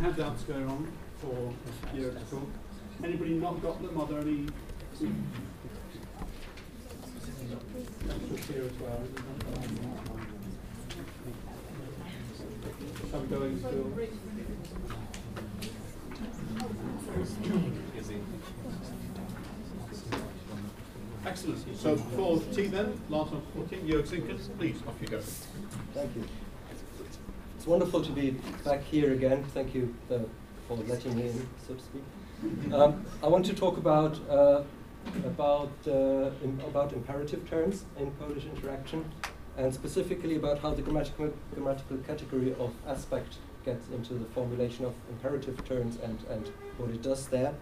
handouts going on for you to talk. Anybody not got them? Are there any extras here as well? Some going still. Excellent. So for T then, last one for T, Jörg Sinkers, please, off you go. Thank you. It's wonderful to be back here again. Thank you for letting me in, so to speak. I want to talk about imperative terms in Polish interaction, and specifically about how the grammatical category of aspect gets into the formulation of imperative terms and what it does there.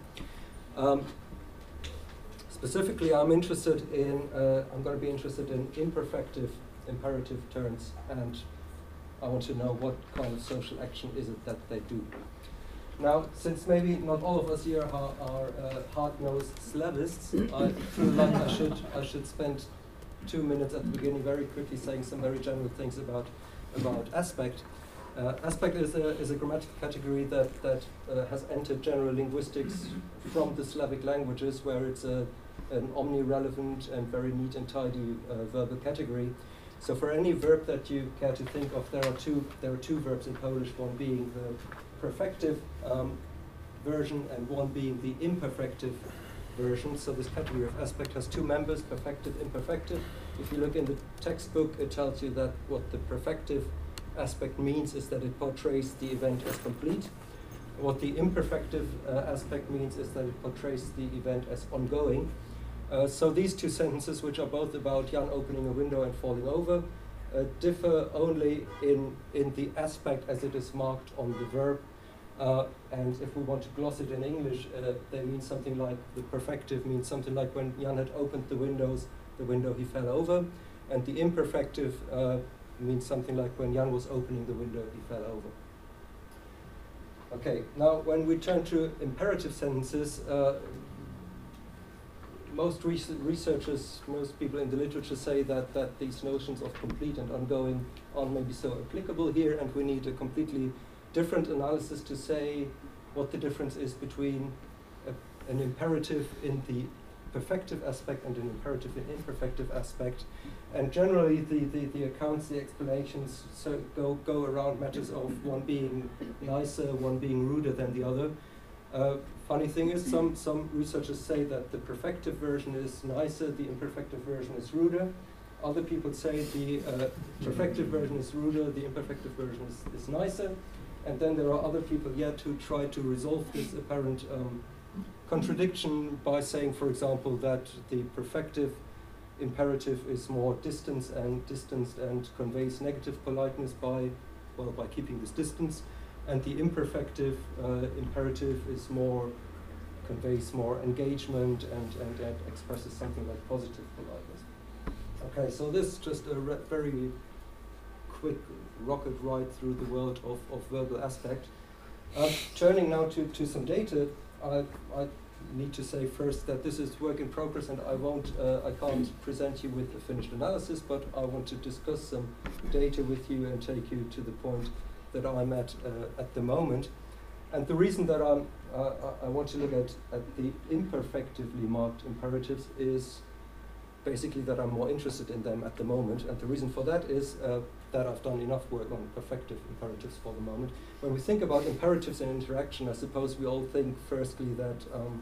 Specifically, I'm going to be interested in imperfective imperative terms, and I want to know what kind of social action is it that they do. Now, since maybe not all of us here are hard-nosed Slavists, I feel like I should spend 2 minutes at the beginning very quickly saying some very general things about aspect. Aspect is a grammatical category that has entered general linguistics from the Slavic languages, where it's an omni-relevant and very neat and tidy verbal category. So for any verb that you care to think of, there are two verbs in Polish, one being the perfective version and one being the imperfective version. So this category of aspect has two members, perfective, imperfective. If you look in the textbook, it tells you that what the perfective aspect means is that it portrays the event as complete. What the imperfective aspect means is that it portrays the event as ongoing. So these two sentences, which are both about Jan opening a window and falling over, differ only in the aspect as it is marked on the verb. And if we want to gloss it in English, they mean something like, the perfective means something like when Jan had opened the window he fell over. And the imperfective means something like when Jan was opening the window, he fell over. Okay, now when we turn to imperative sentences, most researchers, most people in the literature say that these notions of complete and ongoing aren't maybe so applicable here, and we need a completely different analysis to say what the difference is between an imperative in the perfective aspect and an imperative in imperfective aspect. And generally the accounts, the explanations go around matters of one being nicer, one being ruder than the other. Funny thing is, some researchers say that the perfective version is nicer, the imperfective version is ruder. Other people say the perfective version is ruder, the imperfective version is nicer. And then there are other people yet who try to resolve this apparent contradiction by saying, for example, that the perfective imperative is more distanced and conveys negative politeness by keeping this distance. And the imperfective imperative is conveys more engagement and expresses something like positive politeness. Okay, so this is just a very quick rocket ride through the world of verbal aspect. Turning now to some data, I need to say first that this is work in progress, and I can't present you with a finished analysis, but I want to discuss some data with you and take you to the point that I'm at the moment. And the reason that I want to look at the imperfectively marked imperatives is basically that I'm more interested in them at the moment. And the reason for that is that I've done enough work on perfective imperatives for the moment. When we think about imperatives in interaction, I suppose we all think firstly that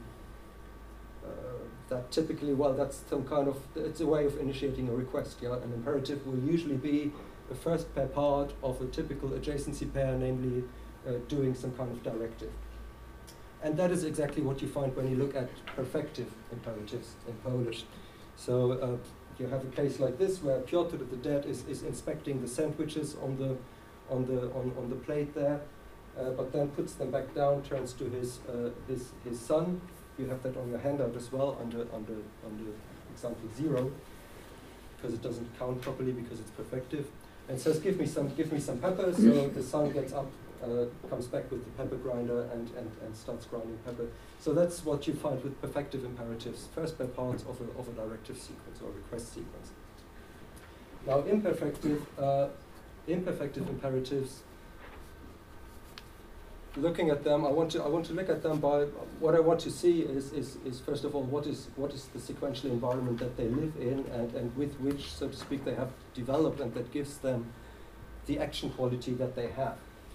that typically, well, that's some kind of, it's a way of initiating a request. Yeah? An imperative will usually be the first pair part of a typical adjacency pair, namely doing some kind of directive. And that is exactly what you find when you look at perfective imperatives in Polish. So you have a case like this where Piotr the dead is inspecting the sandwiches on the plate there, but then puts them back down, turns to his son. You have that on your handout as well under example 0, because it doesn't count properly because it's perfective, and says, give me some pepper. So the son gets up, comes back with the pepper grinder and starts grinding pepper. So that's what you find with perfective imperatives, first pair parts of a directive sequence or request sequence. Now imperfective imperatives looking at them, I want to look at them by what I want to see is first of all what is the sequential environment that they live in and with which, so to speak, they have developed, and that gives them the action quality that they have.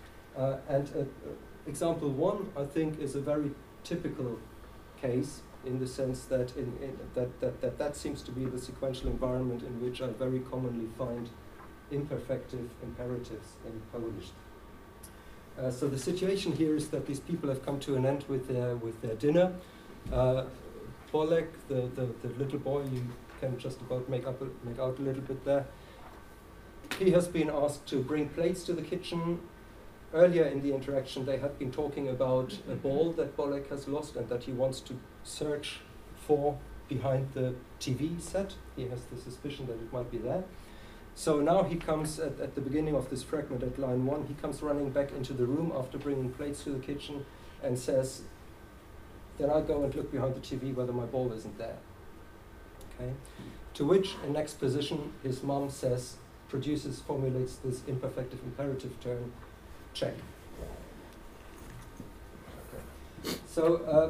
Example one, I think, is a very typical case in the sense that that seems to be the sequential environment in which I very commonly find imperfective imperatives in Polish. So the situation here is that these people have come to an end with their dinner. Bolek, the little boy, you can just about make out a little bit there. He has been asked to bring plates to the kitchen. Earlier in the interaction, they had been talking about a ball that Bolek has lost and that he wants to search for behind the TV set. He has the suspicion that it might be there. So now he comes at the beginning of this fragment at line 1, he comes running back into the room after bringing plates to the kitchen and says, then I go and look behind the TV whether my ball isn't there. Okay. To which, in next position, his mom says, formulates this imperfective imperative term, check. Okay. So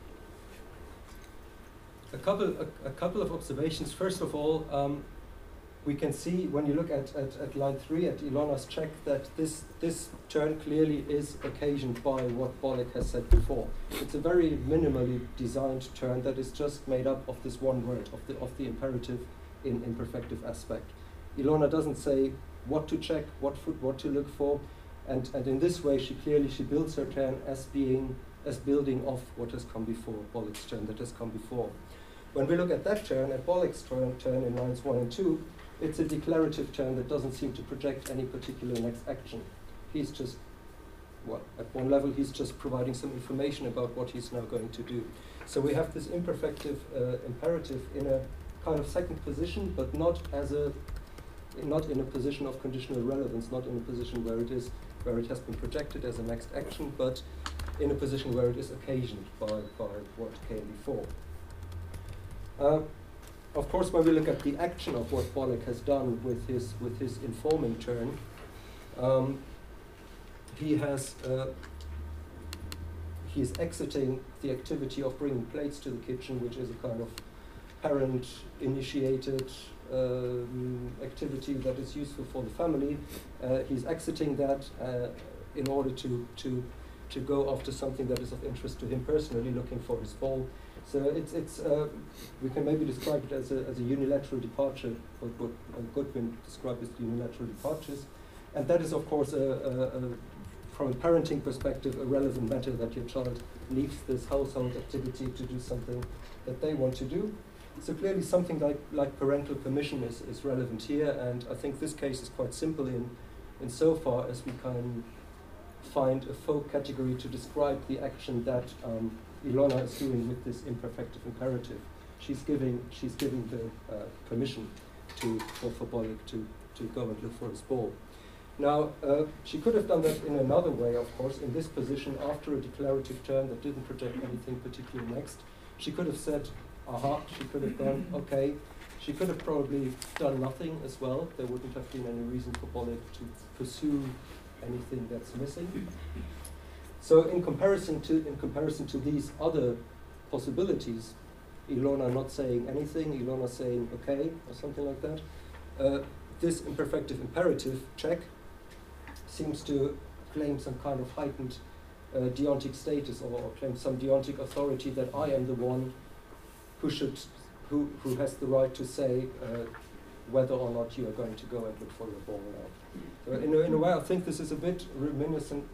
a couple of observations. First of all, we can see when you look at line 3 at Ilona's check that this turn clearly is occasioned by what Bolek has said before. It's a very minimally designed turn that is just made up of this one word, of the imperative in imperfective aspect. Ilona doesn't say what to check, what to look for, and in this way she builds her turn as building off what has come before, Bolek's turn that has come before. When we look at that turn, at Bolek's turn in lines 1 and 2, it's a declarative turn that doesn't seem to project any particular next action. He's just, well, at one level, he's just providing some information about what he's now going to do. So we have this imperfective imperative in a kind of second position, but not in a position of conditional relevance, not in a position where it has been projected as a next action, but in a position where it is occasioned by what came before. Of course, when we look at the action of what Bolek has done with his informing turn, he is exiting the activity of bringing plates to the kitchen, which is a kind of parent-initiated activity that is useful for the family. He's exiting that in order to go after something that is of interest to him personally, looking for his ball. So we can maybe describe it as a unilateral departure, what Goodwin described as unilateral departures, and that is of course from a parenting perspective a relevant matter that your child leaves this household activity to do something that they want to do. So clearly something like parental permission is relevant here, and I think this case is quite simple in so far as we can find a folk category to describe the action that Ilona is doing with this imperfective imperative. She's giving the permission for Bolek to go and look for his ball. Now, she could have done that in another way, of course, in this position after a declarative turn that didn't project anything particular next. She could have said, aha, she could have gone, okay. She could have probably done nothing as well. There wouldn't have been any reason for Bolek to pursue anything that's missing. So in comparison to these other possibilities, Ilona not saying anything, Ilona saying okay, or something like that, this imperfective imperative, check, seems to claim some kind of heightened deontic status, or claim some deontic authority that I am the one who has the right to say whether or not you are going to go and look for your ball now. So in a way, I think this is a bit reminiscent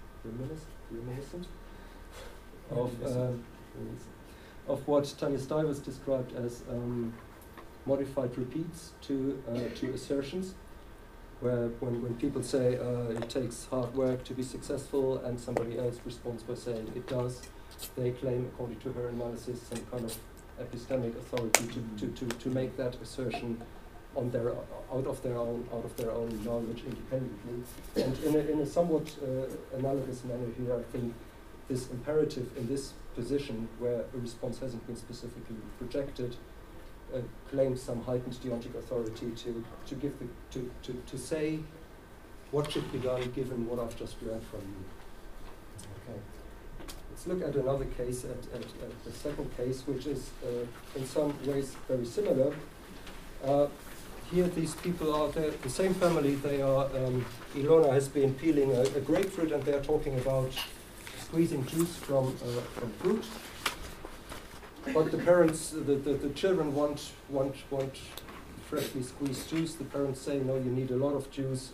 of what Tanya Stivers described as modified repeats to assertions, where when people say it takes hard work to be successful and somebody else responds by saying it does, they claim, according to her analysis, some kind of epistemic authority to make that assertion on out of their own knowledge independently. And in a somewhat analogous manner here, I think this imperative in this position, where a response hasn't been specifically projected, claims some heightened deontic authority to say what should be done given what I've just learned from you. let's look at another case, at the second case, which is in some ways very similar. Here these people are the same family. They are, Ilona has been peeling a grapefruit, and they are talking about squeezing juice from fruit. But the parents, the children want freshly squeezed juice. The parents say, no, you need a lot of juice.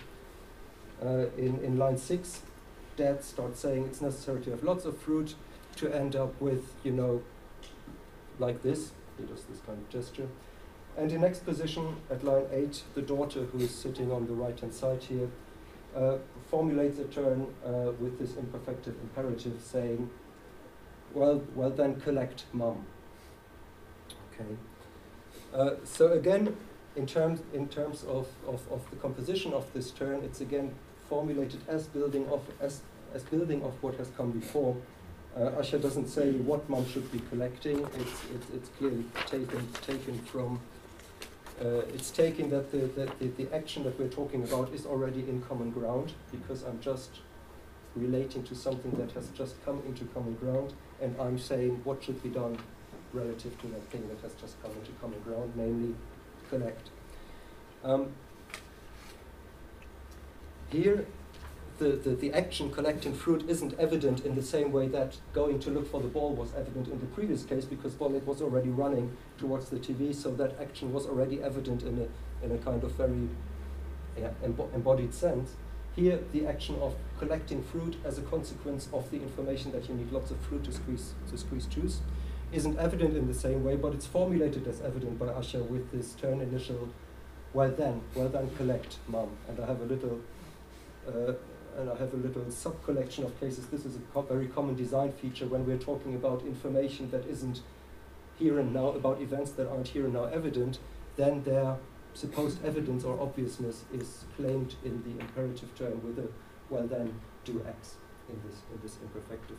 In line 6, Dad starts saying it's necessary to have lots of fruit to end up with, you know, like this. He does this kind of gesture. And in next position, at line 8, the daughter, who is sitting on the right-hand side here, formulates a turn with this imperfective imperative saying, well then collect, Mum. Okay. So again, in terms of the composition of this turn, it's again formulated as building of what has come before. Asher doesn't say what Mum should be collecting. It's clearly taken from. It's taking that the action that we're talking about is already in common ground, because I'm just relating to something that has just come into common ground, and I'm saying what should be done relative to that thing that has just come into common ground, namely collect. Here, the action collecting fruit isn't evident in the same way that going to look for the ball was evident in the previous case, because Bollet was already running towards the TV, so that action was already evident in a kind of very embodied sense. Here, the action of collecting fruit as a consequence of the information that you need lots of fruit to squeeze juice isn't evident in the same way, but it's formulated as evident by Asher with this turn initial, well then collect, Mum. And I have a little sub-collection of cases. This is a very common design feature when we're talking about information that isn't here and now, about events that aren't here and now evident, then their supposed evidence or obviousness is claimed in the imperative term with a well then do X in this imperfective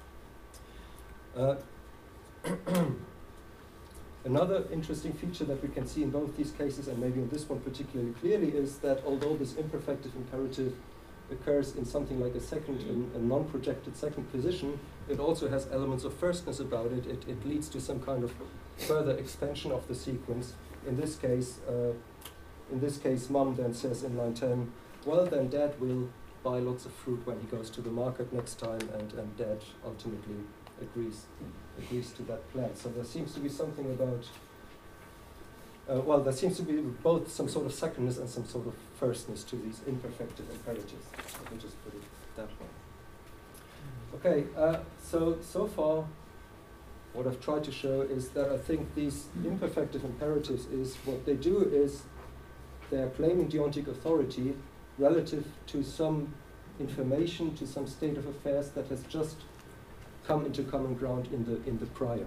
version. Another interesting feature that we can see in both these cases, and maybe in this one particularly clearly, is that although this imperfective imperative occurs in something like a non-projected second position, it also has elements of firstness about it. It leads to some kind of further expansion of the sequence. In this case, Mum then says in line 10, well then Dad will buy lots of fruit when he goes to the market next time, and Dad ultimately agrees to that plan. So there seems to be something about, there seems to be both some sort of secondness and some sort of firstness to these imperfective imperatives. Let me just put it that way. Okay, so far, what I've tried to show is that I think these imperfective imperatives what they do is they're claiming deontic authority relative to some information, to some state of affairs that has just come into common ground in the prior.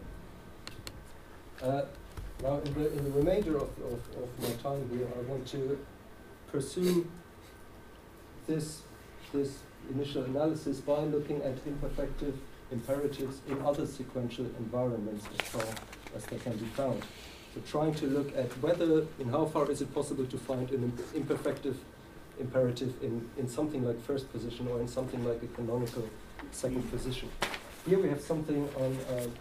Now, in the remainder of my time here, I want to pursue this initial analysis by looking at imperfective imperatives in other sequential environments as far as they can be found. So trying to look at in how far is it possible to find an imperfective imperative in something like first position or in something like a canonical second position. Here we have something on,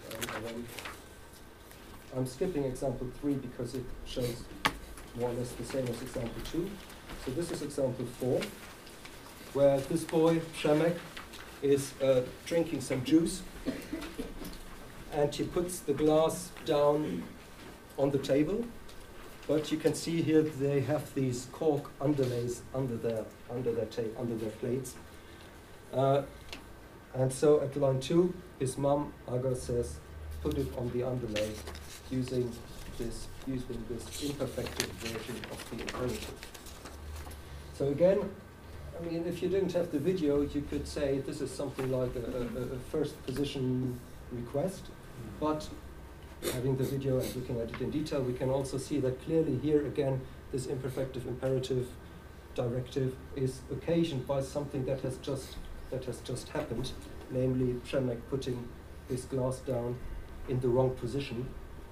I'm skipping example 3 because it shows more or less the same as example 2. So this is example 4, where this boy, Shemek, is drinking some juice, and he puts the glass down on the table, but you can see here they have these cork underlays under their plates. And so at line 2, his mum, Agar, says, put it on the underlay using this imperfective version of the imperative. So again, I mean, if you didn't have the video, you could say this is something like a first position request, but having the video and looking at it in detail, we can also see that clearly here again, this imperfective imperative directive is occasioned by something that has just happened, namely Shemek putting his glass down in the wrong position.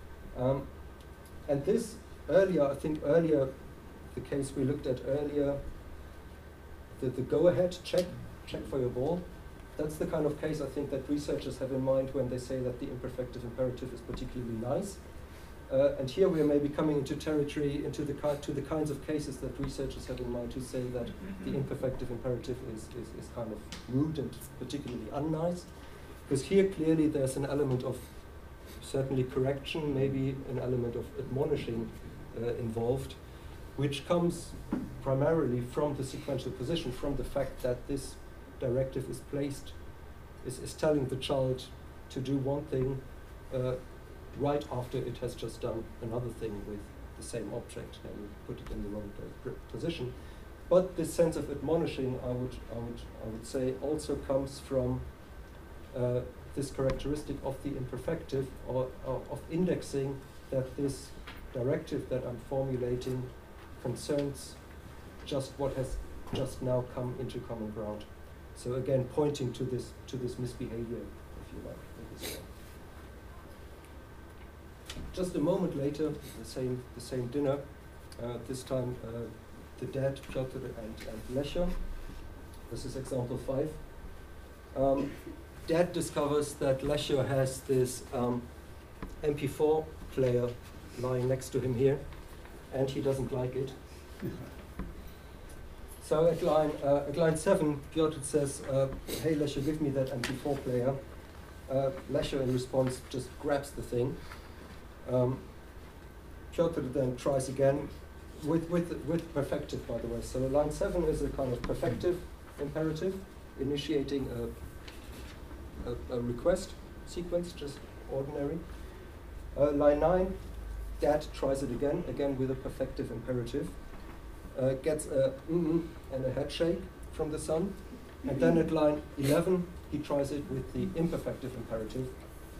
And this earlier, the case we looked at earlier, the go-ahead check for your ball, that's the kind of case I think that researchers have in mind when they say that the imperfective imperative is particularly nice. And here we are maybe coming into territory, to the kinds of cases that researchers have in mind to say that the imperfective imperative is kind of rude and particularly unnice. Because here clearly there's an element of certainly correction, maybe an element of admonishing involved, which comes primarily from the sequential position, from the fact that this directive is placed, is telling the child to do one thing right after it has just done another thing with the same object and put it in the wrong position. But this sense of admonishing, I would say, also comes from this characteristic of the imperfective, or of indexing that this directive that I'm formulating concerns just what has just now come into common ground. So again, pointing to this misbehavior, if you like, in this way. Just a moment later, the same dinner. This time, the dad, Piotr and Lesya. This is example 5. Dad discovers that Lesya has this MP4 player lying next to him here, and he doesn't like it. So at line 7, Piotr says, "Hey Lesya, give me that MP4 player." Lesya in response just grabs the thing. Piotr then tries again with perfective, by the way. So line 7 is a kind of perfective imperative, initiating a request sequence, just ordinary. Line 9, Dad tries it again with a perfective imperative. Gets a and a head shake from the son. And then at line 11, he tries it with the imperfective imperative.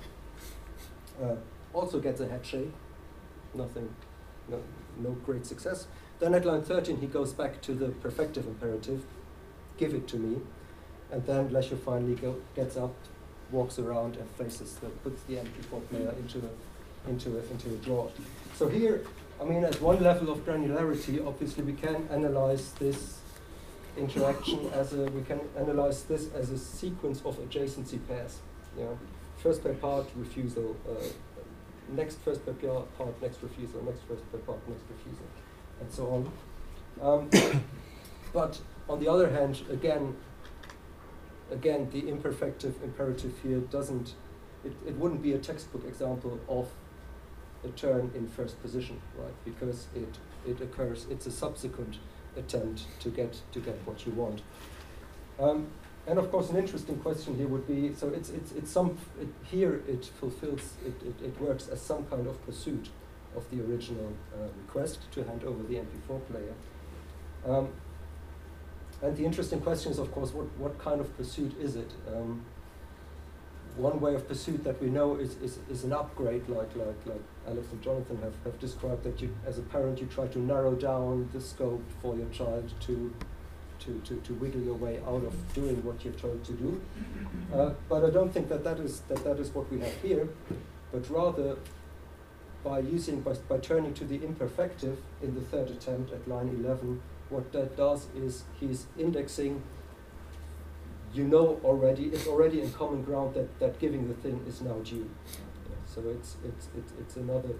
Also gets a head shake. Nothing, no great success. Then at line 13, he goes back to the perfective imperative. Give it to me. And then Lesya finally gets up, walks around, and puts the MP4 player into a drawer. So here, I mean, at one level of granularity, obviously we can analyze this interaction we can analyze this as a sequence of adjacency pairs. You know, first pair part, refusal, next first pair part, next refusal, next first pair part, next refusal, and so on. But on the other hand, again, the imperfective imperative here it wouldn't be a textbook example of a turn in first position, right? Because it occurs, it's a subsequent attempt to get what you want. And of course, an interesting question here would be, so here it fulfills, it works as some kind of pursuit of the original request to hand over the MP4 player. And the interesting question is, of course, what kind of pursuit is it? One way of pursuit that we know is an upgrade, like Alex and Jonathan have described, that you, as a parent, you try to narrow down the scope for your child to wiggle your way out of doing what you're told to do. But I don't think that is what we have here, but rather by turning to the imperfective in the third attempt at line 11, what that does is he's indexing. You know already, it's already in common ground that giving the thing is now due. So it's another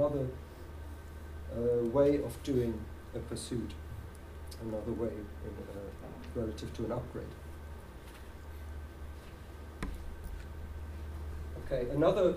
way of doing a pursuit, another way relative to an upgrade. Okay, another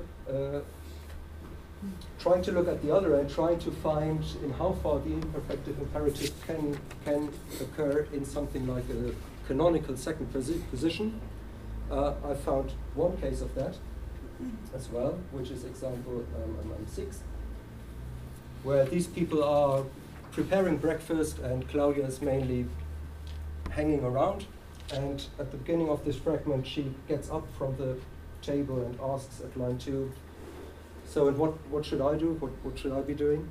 trying to look at the other end, trying to find in how far the imperfective imperative can occur in something like a canonical second position. I found one case of that as well, which is example 6, where these people are preparing breakfast and Claudia is mainly hanging around, and at the beginning of this fragment she gets up from the table and asks at line 2, so and what should I do? What should I be doing?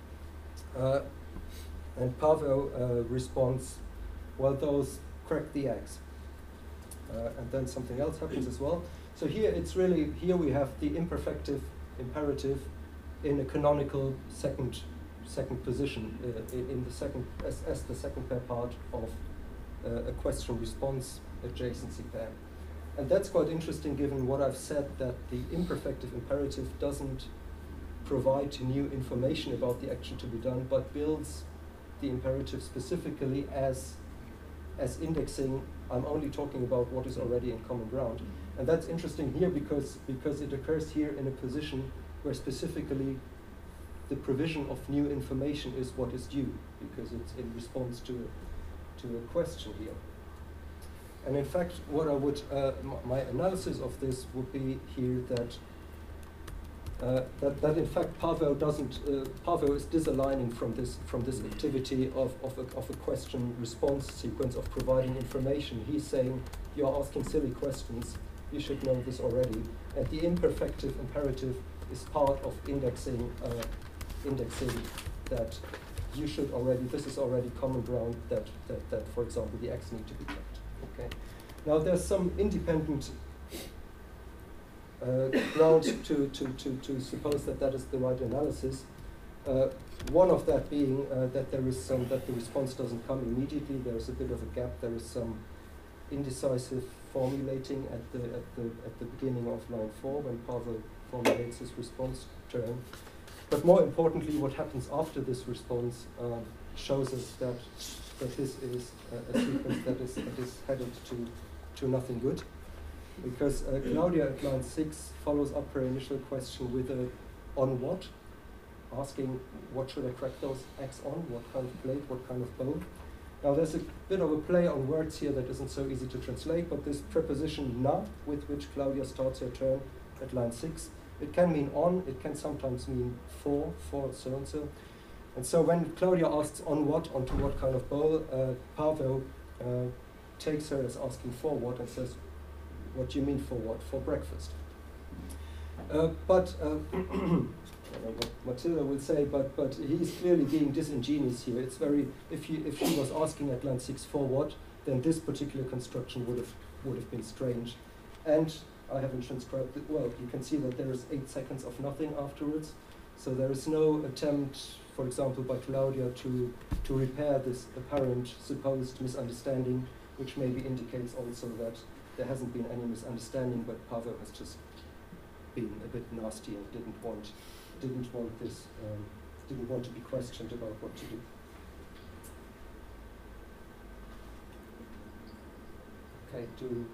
And Pavel responds, well, those crack the eggs. And then something else happens as well. So here we have the imperfective imperative in a canonical second position, in the second as the second pair part of a question response adjacency pair. And that's quite interesting given what I've said, that the imperfective imperative doesn't provide new information about the action to be done, but builds the imperative specifically as indexing. I'm only talking about what is already in common ground. And that's interesting here because it occurs here in a position where specifically the provision of new information is what is due, because it's in response to a question here. And in fact, what I would, my analysis of this would be here that that in fact Pavel is disaligning from this activity of a question response sequence of providing information. He's saying you're asking silly questions, you should know this already. And the imperfective imperative is part of indexing that you should already, this is already common ground that for example the X need to be checked. Okay. Now there's some independent ground to suppose that is the right analysis. One of that being that there is that the response doesn't come immediately. There's a bit of a gap. There is some indecisive formulating at the beginning of line 4 when Pavel formulates his response term. But more importantly, what happens after this response shows us that this is a sequence that is headed to nothing good. Because Claudia at line 6 follows up her initial question with a on what, asking what should I crack those X on, what kind of plate, what kind of bow. Now there's a bit of a play on words here that isn't so easy to translate, but this preposition na, with which Claudia starts her turn at line 6, it can mean on, it can sometimes mean for so and so. And so when Claudia asks on what, onto what kind of bowl, Pavel takes her as asking for what and says, what do you mean for what? For breakfast. But I don't know what Matilda will say, but he's clearly being disingenuous here. It's very, if she was asking at line 6 for what, then this particular construction would have been strange. And I haven't transcribed it well. You can see that there is 8 seconds of nothing afterwards. So there is no attempt, for example, by Claudia to repair this apparent supposed misunderstanding, which maybe indicates also that there hasn't been any misunderstanding, but Pavel has just been a bit nasty and didn't want to be questioned about what to do. Okay,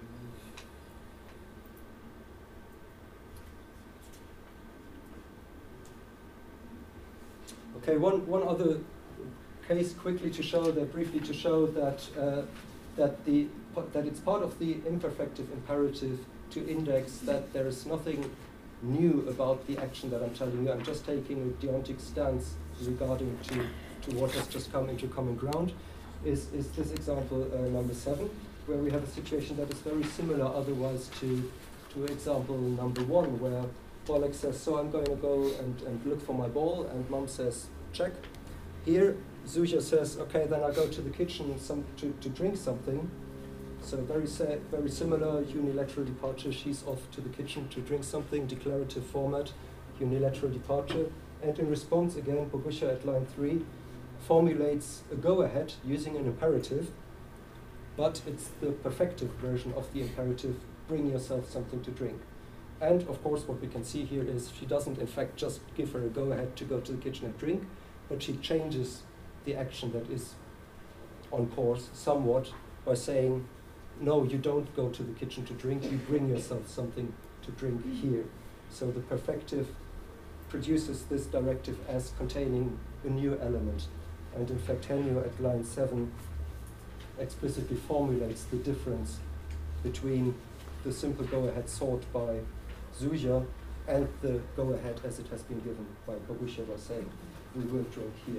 Okay, one other case quickly to show that, briefly to show that that it's part of the imperfective imperative to index that there is nothing new about the action that I'm telling you. I'm just taking a deontic stance regarding to what has just come into common ground. Is this example number 7, where we have a situation that is very similar otherwise to example number 1, where Bolek says, so I'm going to go and look for my ball, and Mom says, check. Here, Zuzia says, okay, then I go to the kitchen to drink something. So very similar, unilateral departure. She's off to the kitchen to drink something, declarative format, unilateral departure. And in response, again, Bogusia at line 3 formulates a go-ahead using an imperative, but it's the perfective version of the imperative, bring yourself something to drink. And of course, what we can see here is she doesn't in fact just give her a go-ahead to go to the kitchen and drink, but she changes the action that is on course somewhat by saying, no, you don't go to the kitchen to drink, you bring yourself something to drink here. So the perfective produces this directive as containing a new element. And in fact, Henyo at line 7 explicitly formulates the difference between the simple go-ahead sought by Zuzia and the go-ahead as it has been given by Bogusia by saying, we will drink here.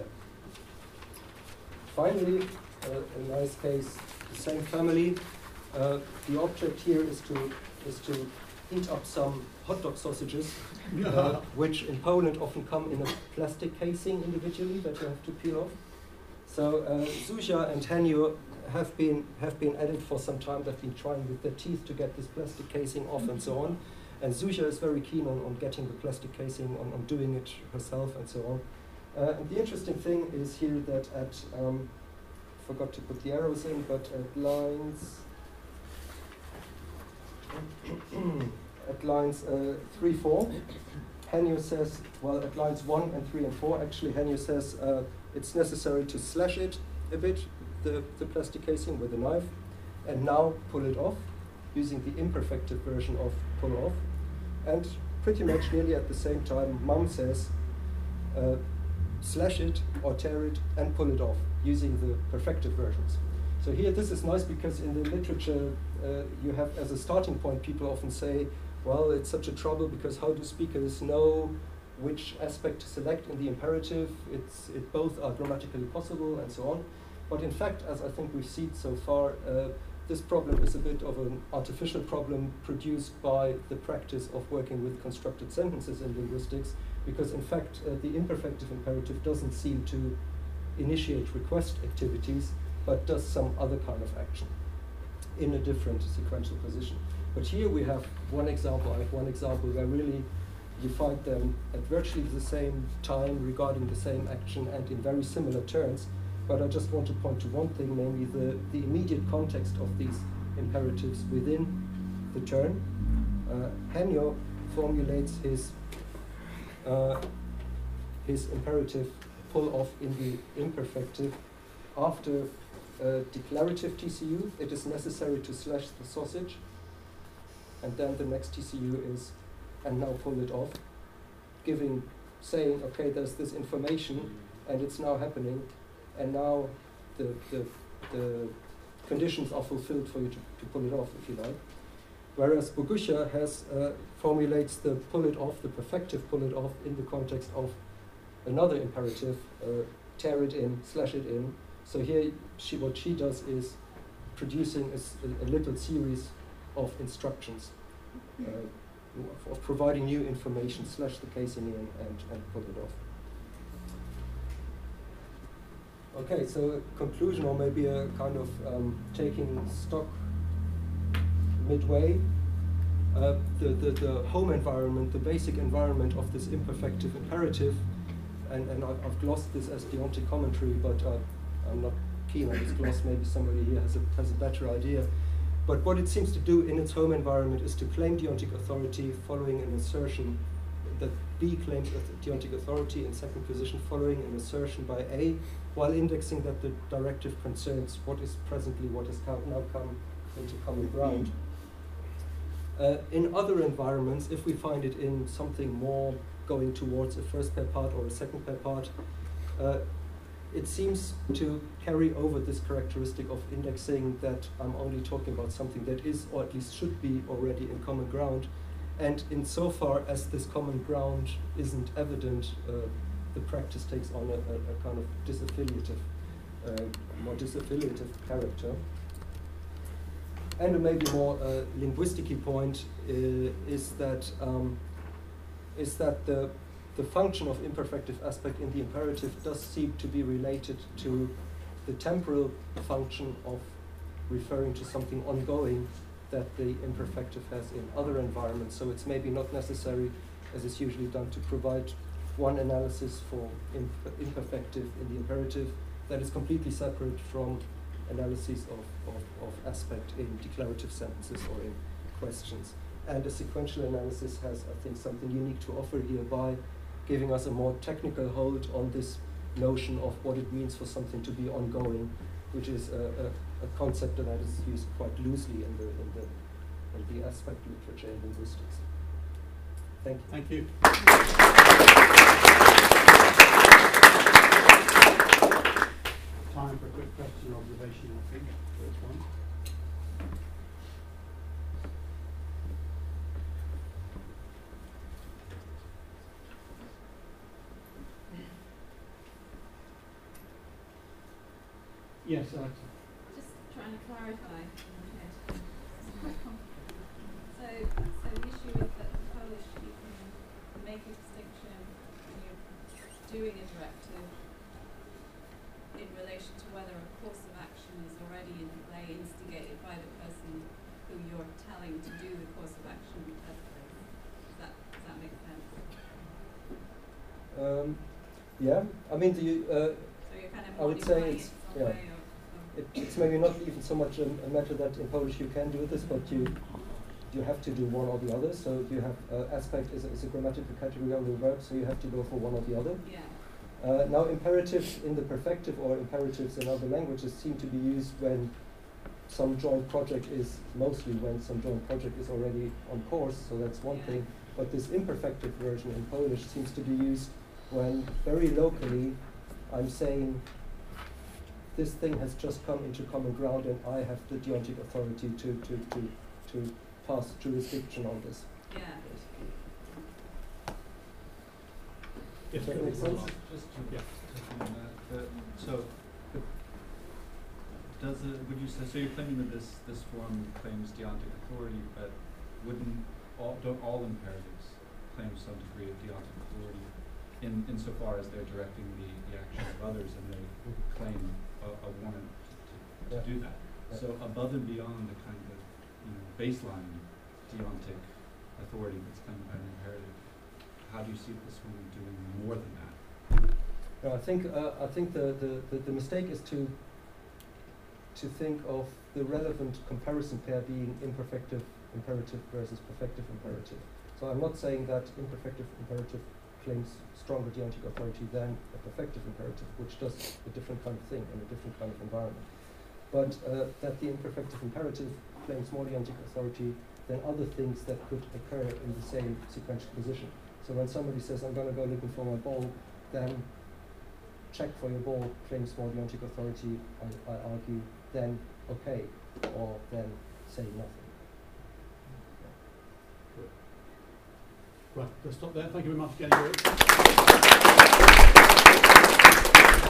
Finally, a nice case, the same family. The object here is to heat up some hot dog sausages, which in Poland often come in a plastic casing individually that you have to peel off. So Zuzia and Henyo have been at it for some time. They've been trying with their teeth to get this plastic casing off and so on. And Zuzia is very keen on getting the plastic casing, on doing it herself and so on. And the interesting thing is here that at, forgot to put the arrows in, but at lines at lines 3, 4, Henio says, well, at lines 1 and 3 and 4, actually Henio says it's necessary to slash it a bit, the plastic casing with a knife, and now pull it off, using the imperfective version of pull off. And pretty much nearly at the same time, Mum says, slash it or tear it and pull it off, using the perfective versions. So here, this is nice because in the literature, you have as a starting point, people often say, well, it's such a trouble because how do speakers know which aspect to select in the imperative? It both are grammatically possible and so on. But in fact, as I think we've seen so far, this problem is a bit of an artificial problem produced by the practice of working with constructed sentences in linguistics, because in fact, the imperfective imperative doesn't seem to initiate request activities, but does some other kind of action in a different sequential position. But here we have one example. I have one example where really you find them at virtually the same time regarding the same action and in very similar turns. But I just want to point to one thing, namely the immediate context of these imperatives within the turn. Henio formulates his imperative pull off in the imperfective after declarative TCU. It is necessary to slash the sausage, and then the next TCU is and now pull it off, saying, okay, there's this information and it's now happening, and now the conditions are fulfilled for you to pull it off, if you like. Whereas Bogusia formulates the pull it off, the perfective pull it off, in the context of another imperative, tear it in, slash it in. So here, what she does is producing a little series of instructions, of providing new information, slash the casing in, and pull it off. Okay, so a conclusion, or maybe a kind of taking stock midway. The home environment, the basic environment of this imperfective imperative, and I've glossed this as deontic commentary, but I'm not keen on this gloss. Maybe somebody here has a better idea. But what it seems to do in its home environment is to claim deontic authority following an assertion that B claims deontic authority in second position following an assertion by A, while indexing that the directive concerns what is presently what has now come into common ground. In other environments, if we find it in something more going towards a first pair part or a second pair part, it seems to carry over this characteristic of indexing that I'm only talking about something that is, or at least should be, already in common ground. And insofar as this common ground isn't evident, the practice takes on a kind of disaffiliative, more disaffiliative character. And a maybe more linguistic point is that the function of imperfective aspect in the imperative does seem to be related to the temporal function of referring to something ongoing that the imperfective has in other environments. So it's maybe not necessary, as is usually done, to provide one analysis for imperfective in the imperative that is completely separate from analyses of aspect in declarative sentences or in questions. And a sequential analysis has, I think, something unique to offer here by giving us a more technical hold on this notion of what it means for something to be ongoing, which is a concept that is used quite loosely in the aspect literature and linguistics. Thank you. Thank you. Time for a quick question or observation, I think. First one. Yes, Alexa. Just trying to clarify in my head. It's quite complicated. So the issue is that in Polish you can make a distinction when you're doing a directive in relation to whether a course of action is already in play, instigated by the person who you're telling to do the course of action in the first place. Does that make sense? Yeah, I mean, so you're kind of I would say modifying it's, it some yeah. way, or it's maybe not even so much a matter that in Polish you can do this, but you you have to do one or the other. So you have aspect is a grammatical category on the verb, so you have to go for one or the other. Yeah. Now imperatives in the perfective or imperatives in other languages seem to be used when some joint project is, mostly when some joint project is already on course, so that's one thing. But this imperfective version in Polish seems to be used when very locally I'm saying this thing has just come into common ground and I have the deontic authority to pass jurisdiction on this. Yeah. Yes, Does that make sense? Just to Yeah. touch on that, would you say, so you're claiming that this form claims deontic authority, but don't all imperatives claim some degree of deontic authority insofar as they're directing the actions of others and they claim a warrant to do that? Yeah. So above and beyond the kind of baseline deontic authority that's claimed by an imperative, how do you see this one doing more than that? No, I think the mistake is to think of the relevant comparison pair being imperfective imperative versus perfective imperative. So I'm not saying that imperfective imperative claims stronger deontic authority than a perfective imperative, which does a different kind of thing in a different kind of environment. But that the imperfective imperative claims more deontic authority than other things that could occur in the same sequential position. So when somebody says, I'm going to go looking for my ball, then check for your ball claims more deontic authority, I argue, then okay, or then say nothing. Right, let's stop there. Thank you very much, Jenny.